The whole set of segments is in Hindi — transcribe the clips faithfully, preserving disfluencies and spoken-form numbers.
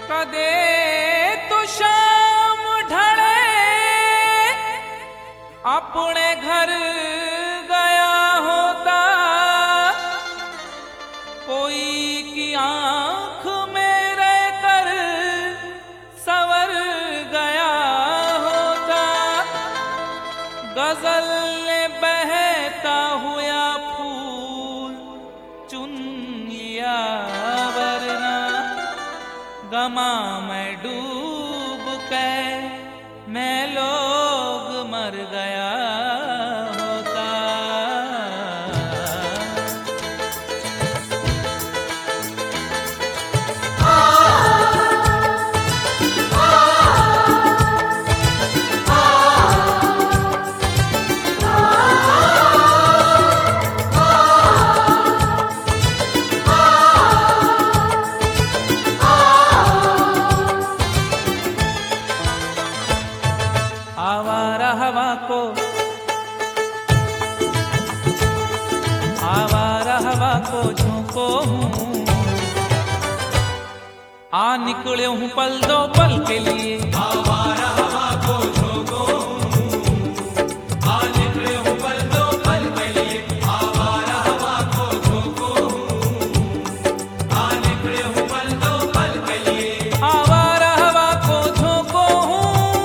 कदे तो शाम ढले अपने घर गया होता, कोई की आंख में रहकर सवर गया होता। गजल ने बहता हुआ फूल चुन लिया, वरना गमा में डूब के मैं लोग मर गया होता। आवारा हवा को आवारा हवा को झोंको हूँ, आ निकले हूँ पल दो पल के लिए। आवारा हवा को झोंको हूँ, आ निकले हूँ पल दो पल के लिए। आवारा हवा को झोंको हूँ, आ निकले हूँ पल दो पल के लिए। आवारा हवा को झोंको हूँ,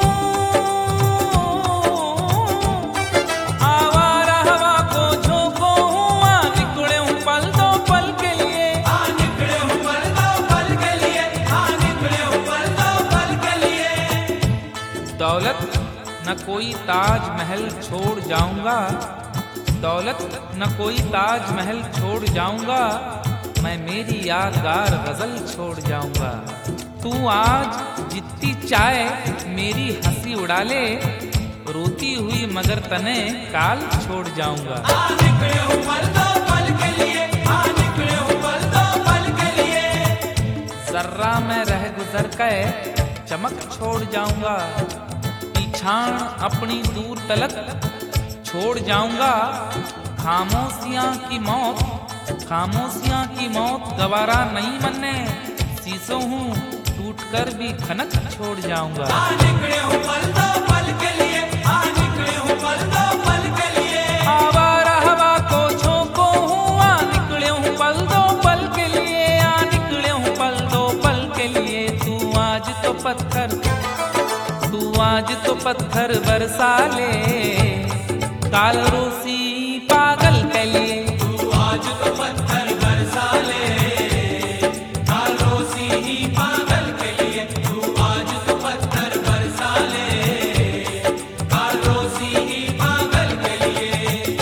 आवारा हवा को झोंको हूँ, आ निकले हूँ पल दो पल के लिए। आ निकले हूँ पल दो पल के लिए, आ निकले हूँ पल दो पल के लिए। दौलत न कोई ताज महल छोड़ जाऊंगा, दौलत न कोई ताज महल छोड़ जाऊंगा, मैं मेरी यादगार गजल छोड़ जाऊंगा। तू आज जितनी चाहे मेरी हंसी उड़ा ले, रोती हुई मगर तने काल छोड़ जाऊंगा। आ निकले हूँ पल दो पल के लिए, आ निकले हूँ पल दो पल के लिए। जर्रा में रह गुजर के चमक छोड़ जाऊंगा, पीछाण अपनी दूर तलक छोड़ जाऊंगा। खामोशियां की मौत, खामोशियां की मौत गवारा नहीं मनने, शीशों हूँ टूट कर भी खनक छोड़ जाऊंगा। आ निकले हूँ पल दो पल के लिए, आ निकले हूँ पल दो पल के लिए। आवारा हवा को झोंको हूँ, आ निकले हूँ पल दो पल के लिए, आ निकले हूँ पल दो पल के लिए। तू आज तो पत्थर, तू आज तो पत्थर बरसा ले, काल रोसी पागल के लिए। तू आज तो पत्थर बरसा ले, काल रोसी ही पागल के लिए। तू आज तो पत्थर बरसा ले, काल रोसी ही पागल के लिए।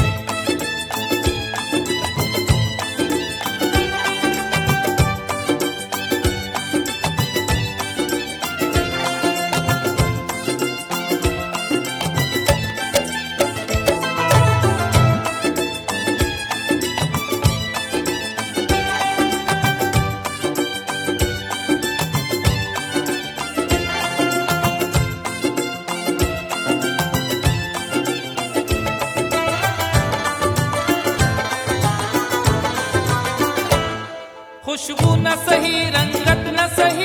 खुशबू न सही, रंगत न सही,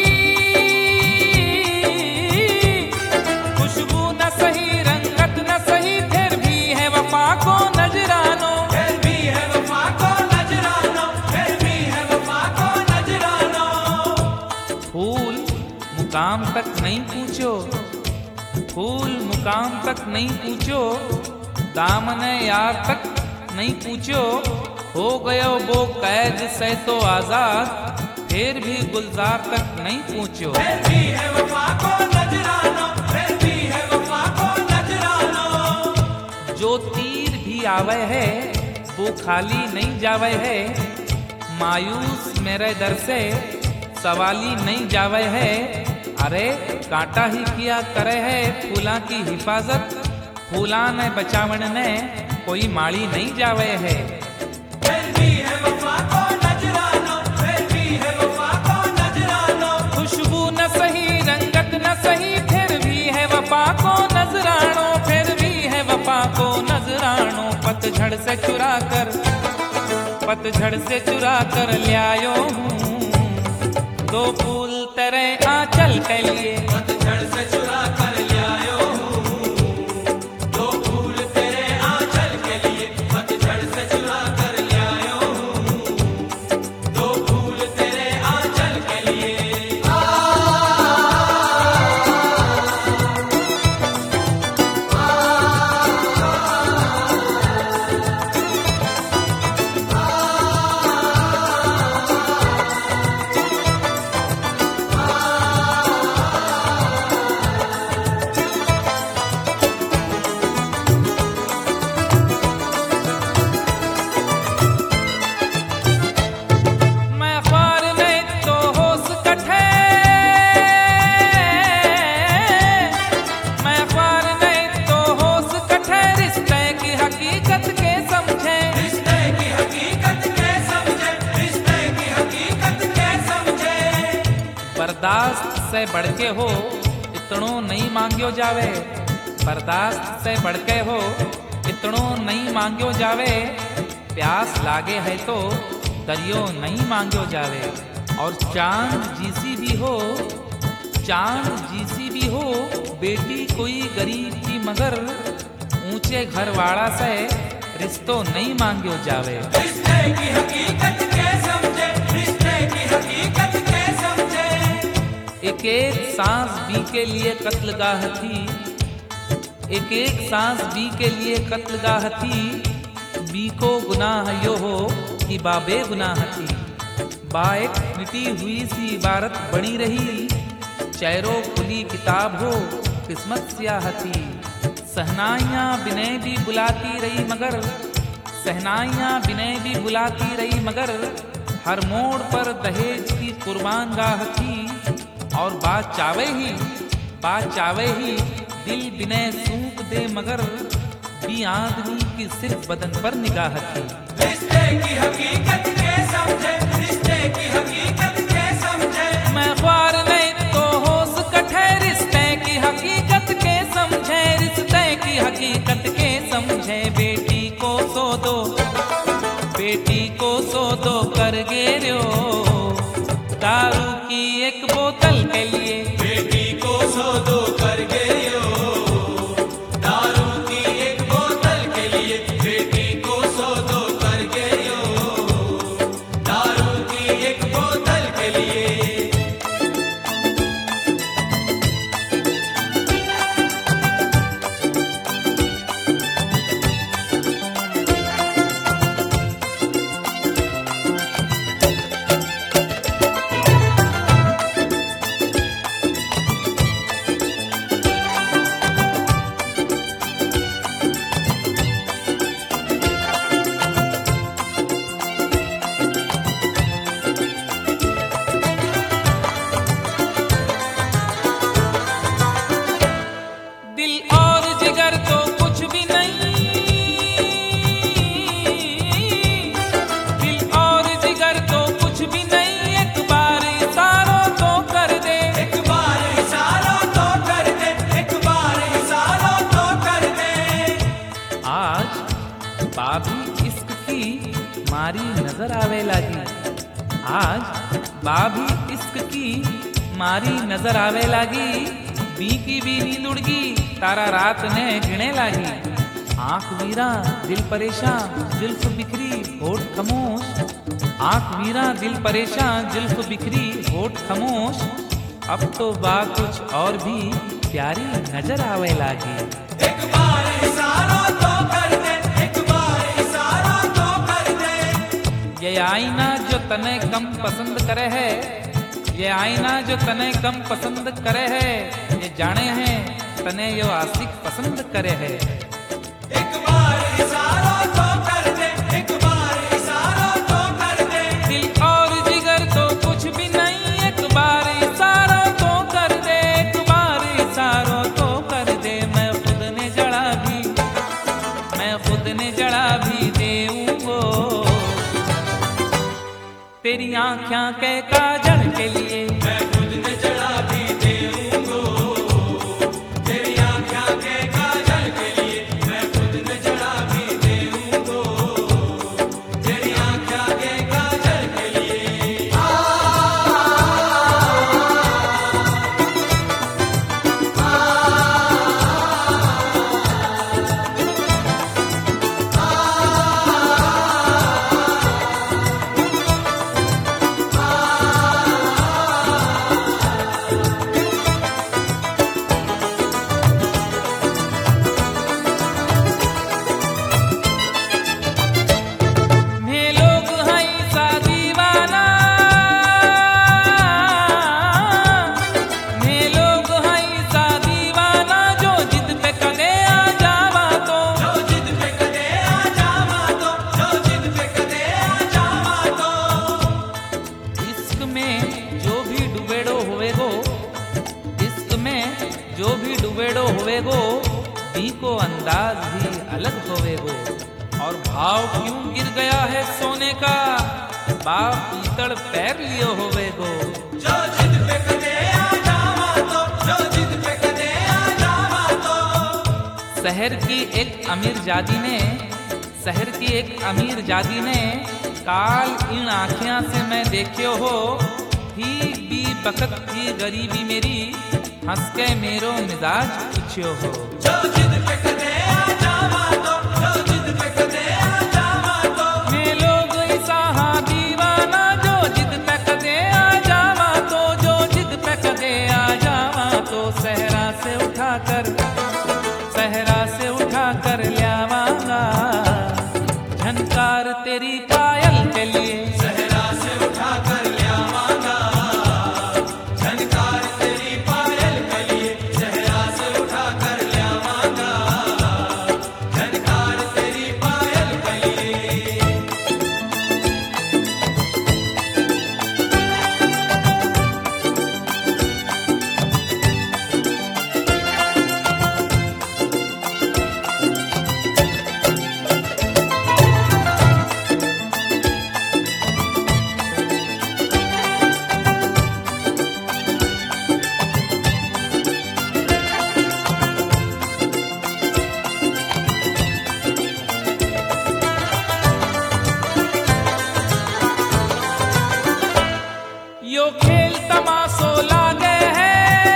खुशबू न सही, रंगत न सही, फिर भी है वफा को नजरानो। फिर भी है वफा को नजरानो, फिर भी है वफा को नजरानो। फूल मुकाम तक नहीं पूछो, फूल मुकाम तक नहीं पूछो, दामने यार तक नहीं पूछो। हो गयो वो कैद से तो आजाद, फिर भी गुलजार तक नहीं पूछो। फिर भी है वफा को नजरानो, फिर भी है वफा को नजरानो। जो तीर भी आवे है वो खाली नहीं जावे है, मायूस मेरे दर से सवाली नहीं जावे है। अरे कांटा ही किया करे है फूला की हिफाजत, फूला ने बचावन ने कोई माड़ी नहीं जावे है। फिर भी है वफा को नजरानो, फिर भी है वफा को नजरानो। खुशबू न सही, रंगत न सही, फिर भी है वफा को नजरानो, फिर भी है वफा को नजरानो। पतझड़ से चुरा कर, पतझड़ से चुरा कर ल्यायो हूँ, दो फूल तेरे आंचल के लिए। पतझड़ से चुरा कर लायो हूँ दो फूल तेरे आंचल के लिए। पतझड़ से चुरा कर लायो हूँ दो फूल तेरे आंचल के लिए। मैं ख्वार नहीं तो होश कठे, मैं ख्वार नहीं तो होश कठे, रिश्ते की हकीकत के समझे। रिश्ते की हकीकत के समझे, रिश्ते की हकीकत के समझे। बर्दाश्त से बढ़ के हो इतनो नहीं मांग्यो जावे, बर्दाश्त से बढ़ के हो इतनो नहीं मांग्यो जावे। प्यास लागे है तो दरियो नहीं मांग्यो जावे। और चांद जीसी भी हो, चांद जीसी भी हो, बेटी कोई गरीब की मगर ऊंचे घर वाला से रिश्तो नहीं मांग्यो जावे। रिश्ते की हकीकत के समझे, रिश्ते की हकीकत के समझे। एक एक सांस बी के लिए कत्लगाह थी, एक एक सांस बी के लिए कत्लगाह थी। बी को गुनाह यो हो कि बाबे गुनाह थी। बा एक मिटी हुई सी इबारत बनी रही, चेहरों खुली किताब हो किस्मत स्याह थी। सहनाइयाँ बिनय भी बुलाती रही मगर, सहनाइयाँ बिनय भी बुलाती रही मगर, हर मोड़ पर दहेज की कुर्बान गाह थी। और बात चावे ही, बात चावे ही दिल बिनय सूख दे मगर, भी आदमी की सिर्फ बदन पर निगाह थी। रिश्ते की हकीकत के समझे, रिश्ते की हकीकत के समझे। मैं ख्वार नहीं तो होश कठे, रिश्ते की हकीकत के समझे, रिश्ते की हकीकत के समझे। बेटी को सो दो, बेटी को सो दो कर गेरो, दारू की एक बोतल के लिए। बेटी को सो दो कर गयो दारू की एक बोतल के लिए। बेटी को सो दो कर गयो दारू की एक बोतल के लिए। दिल और जिगर तो कुछ भी नहीं, दिल और जिगर तो कुछ भी नहीं। एक बार इशारों तो कर दे, एक बार इशारा तो कर दे, एक बार इशारा तो कर दे। आज बाबी इश्क की मारी नजर आवे लागी, आज बाबी इश्क की मारी नजर आवे लागी। बी की भी नींद उड़गी, तारा रात ने गिने लागी। आंख वीरा दिल परेशान, जुल्फ बिखरी होठ खामोश। आंख वीरा दिल परेशान, जुल्फ बिखरी होठ खामोश। अब तो बा कुछ और भी प्यारी नजर आवे लागी। एक बार इशारा तो कर दे, एक बार इशारा तो कर दे। ये आईना जो तने कम पसंद करे है, ये आईना जो तने कम पसंद करे है, ये जाने हैं तने यो आशिक पसंद करे है। एक बार इशारा तो कर दे, एक बार इशारा तो कर दे। दिल और जिगर तो कुछ भी नहीं, एक बार इशारा तो कर दे, एक बार इशारा तो कर दे। मैं खुद ने जड़ा भी, मैं खुद ने जड़ा भी देऊंगो तेरी आँखों के काजल के लिए। मैं खुद ने जड़ा भी देऊंगो तेरी आँखों के काजल के लिए। मैं खुद ने जड़ा भी देऊंगो तेरी आँखों के काजल के लिए। आ, आ, आ, आ, होवेगो, दी को अंदाज भी अलग होवेगो। और भाव क्यों गिर गया है सोने का, बाप पीतड़ पैर लियो होवेगो। जो जिद पे कदे आ जावा तो, जो जिद पे कदे आ जावा तो। शहर की एक अमीर जादी ने, शहर की एक अमीर जादी ने काल इन आँखियाँ से मैं देखियो हो, ठीक भी बखत की गरीबी मेरी, हंस के मेरो मिजाज पूछियो हो। जो जिद पे कदे आ जावा तो, जो जिद पे कदे आ जावा तो। मैं लोग ऐसा हाँ दीवाना, जो जिद पे कदे आ जावा तो, जो जिद पे कदे आ जावा तो। सहरा से उठाकर, सहरा से उठाकर ल्यावांगा, झनकार तेरी पायल के लिए। सहरा से उठा कर ल्यावांगा, झनकार तेरी पायल के लिए। सहरा से उठा कर ल्यावांगा, झनकार तेरी पायल के लिए। यो खेल तमाशो लागे है,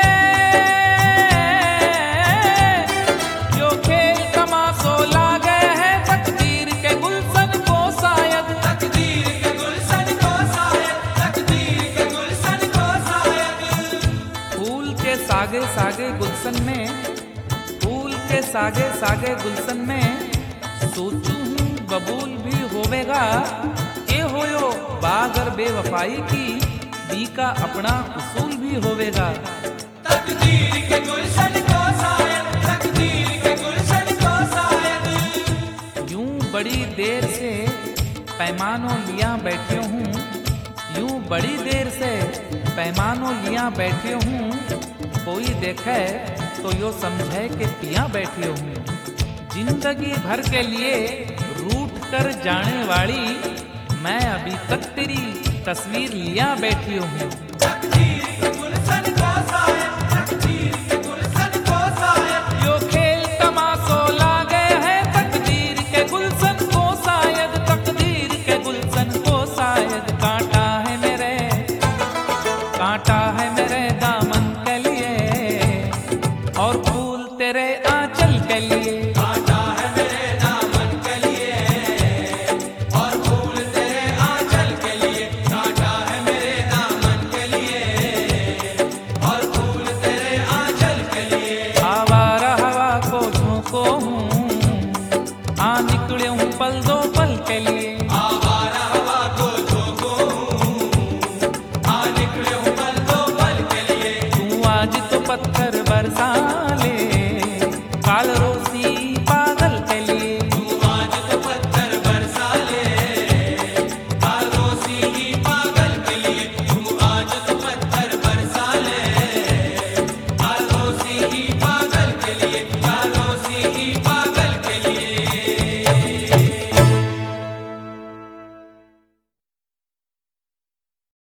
यो खेल तमाशो लागे है, तकदीर के गुलशन को शायद। तकदीर के गुलशन को शायद, तकदीर के गुलशन को शायद। फूल के सागे सागे गुलशन में, फूल के सागे सागे गुलशन में, सोचूं हूँ बबूल भी होवेगा। ए होयो बागर बेवफाई की, दी का अपना उसूल भी होवेगा। तकदीर के गुलशन को शायद, तकदीर के गुलशन को शायद। यूं बड़ी देर से पैमानों लिया बैठे हूँ, यूं बड़ी देर से पैमानों लिया बैठे हूँ। कोई देखे तो यो समझे कि पिया बैठे हूँ। जिंदगी भर के लिए रूठ कर जाने वाली, मैं अभी तक तेरी तस्वीर लिया बैठी हूँ। तकदीर के गुलशन को शायद, तकदीर के गुलशन को शायद। यो खेल तमाशो लागे है, तकदीर के गुलशन को शायद, तकदीर के गुलशन को शायद। कांटा है मेरे, कांटा है मेरे दामन के लिए, और फूल तेरे आंचल के लिए। कांटा है मेरे दामन के लिए, और फूल तेरे आंचल के लिए। कांटा है मेरे दामन के लिए, और फूल तेरे आंचल के लिए। आवारा हवा को झोंको हूँ, आ निकले हूँ पल दो पल के लिए। आवारा हवा को झोंको हूँ, आ निकले हूँ पल दो पल के लिए। तू आज तो पत्थर बरसा ले, काल रो